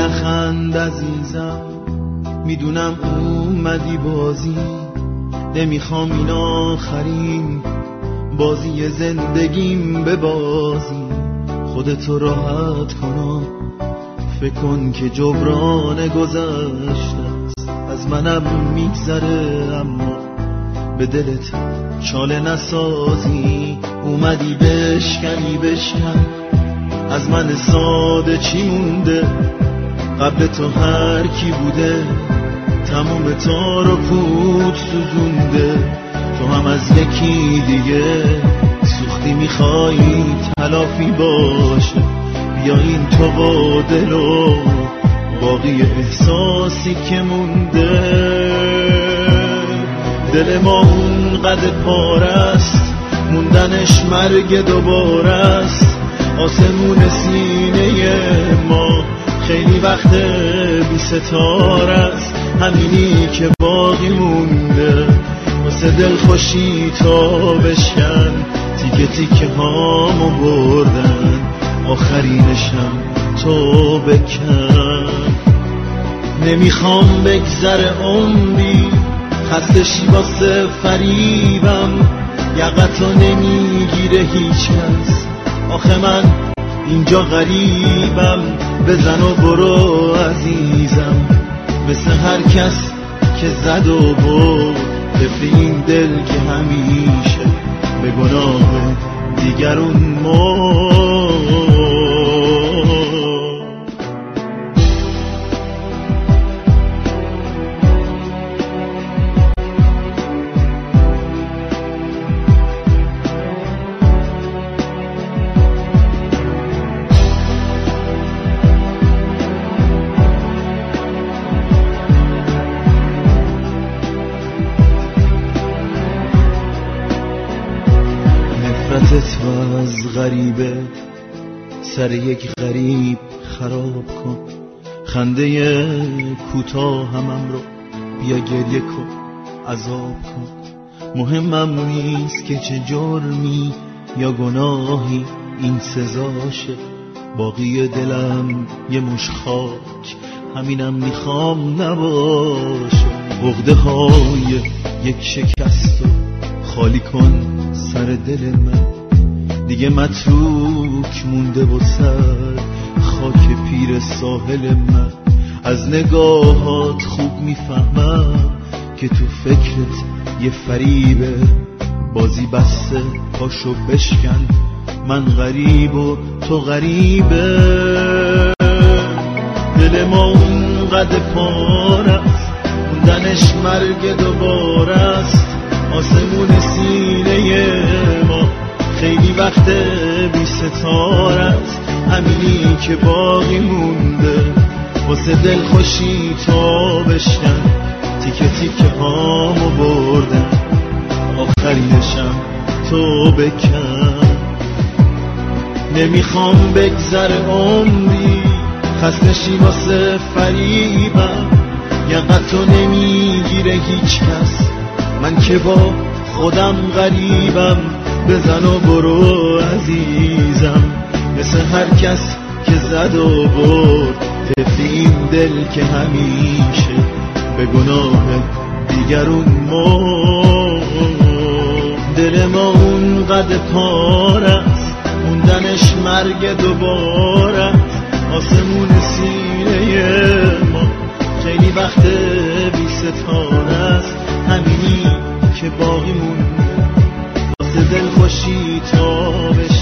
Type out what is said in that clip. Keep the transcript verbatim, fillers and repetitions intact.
نخند عزیزم، میدونم اومدی بازی، نمیخوام این آخرین بازی زندگیم به بازی. خودتو راحت کن، فکر کن که جبران گذشته است، از منم میگذره اما به دلت چاله نسازی. اومدی بشکنی بشکن، از من ساده چی مونده؟ قبل تو هر کی بوده تمام تار و پود سوزونده. تو هم از یکی دیگه سوختی، میخوایی تلافی باشه. بیا این تو با دل و باقی احساسی که مونده. دل ما اون قد پارست، موندنش مرگ دوباره است. آسمون سینه ما خیلی وقت بی ستاره است. همینی که باقی مونده واسه دل خوشی تا بشکن. تیکه تیکه هامو بردن، آخرینشم تو بکن. نمیخوام بگذره عمری خسته شی واسه فریبم. یقتو نمیگیره هیچ کس، آخه من اینجا غریبم. بزن و برو عزیزم، مثل هر کس که زد و برد. طفل این دل که همیشه به گناه دیگرون مرد. نفرتت و از غریبه سر یک غریب خراب کن. خنده کوتاه همم رو بیا گریه کن، عذاب کن. مهمم نیست که چه جرمی یا گناهی این سزاشه. باقی دلم یه مش خاک، همینم میخوام نباشه. عقده های یک شکست رو خالی کن سر دل من. دیگه متروک مونده و سر خاک پیر ساحل من. از نگاهات خوب میفهمم که تو فکرت یه فریبه. بازی بسته پاشو بشکن، من غریب و تو غریبه. دل ما اون قد پاره است، موندنش مرگ دوباره است. آسمون سینه ما خیلی وقت بی ستاره است. همینی که باقی مونده واسه دل خوشی تا بشکن. تیکه تیکه هامو بردن، آخرینشم تو بکن. نمیخوام بگذره عمری خسته شی واسه فریبم. یقتو نمیگیره هیچ کس، من که با خودم غریبم. بزن و برو عزیزم، مثل هر کس که زد و برد. طفل این دل که همیشه به گناه دیگرون مرد. دل ما اون قد پاره است، موندنش مرگ دوباره است. آسمون سینه ما خیلی وقت بی ستاره است. همینی که باقی مونده واسه دل خوشی تا بشه.